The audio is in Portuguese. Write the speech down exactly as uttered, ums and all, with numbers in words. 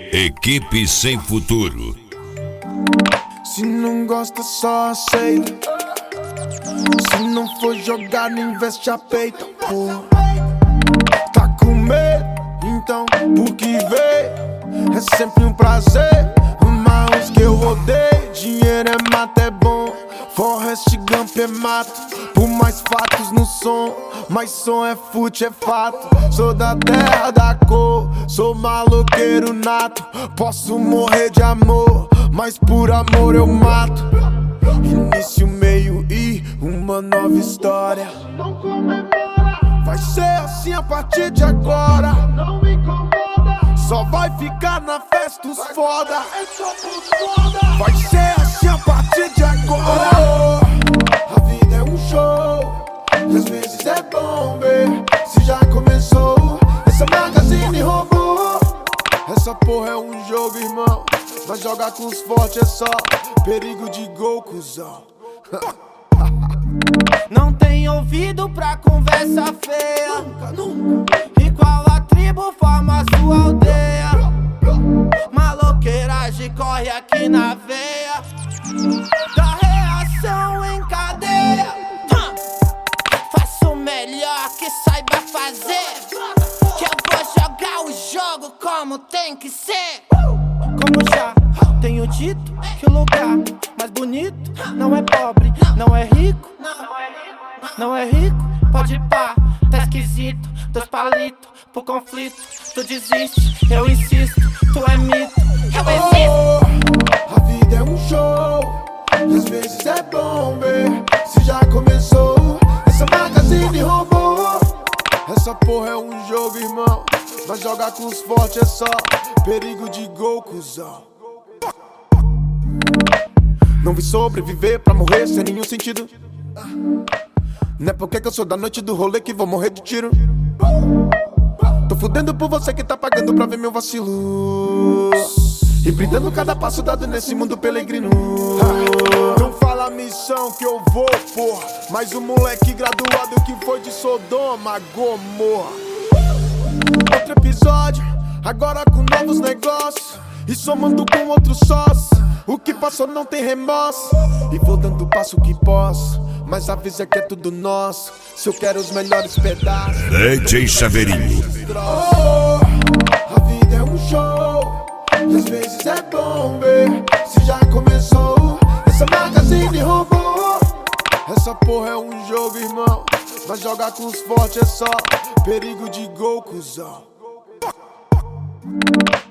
Equipe Sem Futuro. Se não gosta, só aceita. Se não for jogar, não investe a peita, pô. Tá com medo? Então, por que veio? É sempre um prazer. Mas que eu odeio. Dinheiro é mato, é bom. Forrest Gump é mato. Por mais fatos no som. Mas som é fute, é fato. Sou da terra da cor. Sou maloqueiro nato. Posso morrer de amor, mas por amor eu mato. Início, meio e uma nova história. Vai ser assim a partir de agora. Só vai ficar na festa os foda. Vai ser assim a partir de agora. A vida é um show e às vezes é bom ver se já começou. Essa magazine roubou. Essa porra é um jogo, irmão. Mas jogar com os fortes é só perigo de gol, cuzão. Não tem ouvido pra conversa feia. E qual a tribo forma sua aldeia? Maloqueiragem corre aqui na veia. Da reação em cadeia. Faço o melhor que saiba fazer. Que eu vou jogar o jogo como tem que ser. Como já tenho dito, que o lugar mais bonito não é pobre, não é rico. Não é rico, pode pá, tá esquisito. Dois palitos pro conflito. Tu desiste, eu insisto, tu é mito, eu existo. Oh, a vida é um show e às vezes é bom ver se já começou. Essa magazine roubou. Essa porra é um jogo, irmão. Mas jogar com os fortes é só perigo de gol, cuzão. Não vi sobreviver pra morrer sem nenhum sentido. Não é porque que eu sou da noite do rolê que vou morrer de tiro. Tô fudendo por você que tá pagando pra ver meu vacilo. E brindando cada passo dado nesse mundo peregrino. Não fala a missão que eu vou, porra. Mas o moleque graduado que foi de Sodoma, Gomorra. Outro episódio, agora com novos negócios. E somando com outros sócios. O que passou não tem remorso. E vou dando o passo que posso. Mas avisa que é tudo nosso. Se eu quero os melhores pedaços. D J Chaveirinho. Oh, a vida é um show e às vezes é bom ver se já começou. Essa magazine roubou. Essa porra é um jogo, irmão. Mas jogar com os fortes é só perigo de gol, cuzão.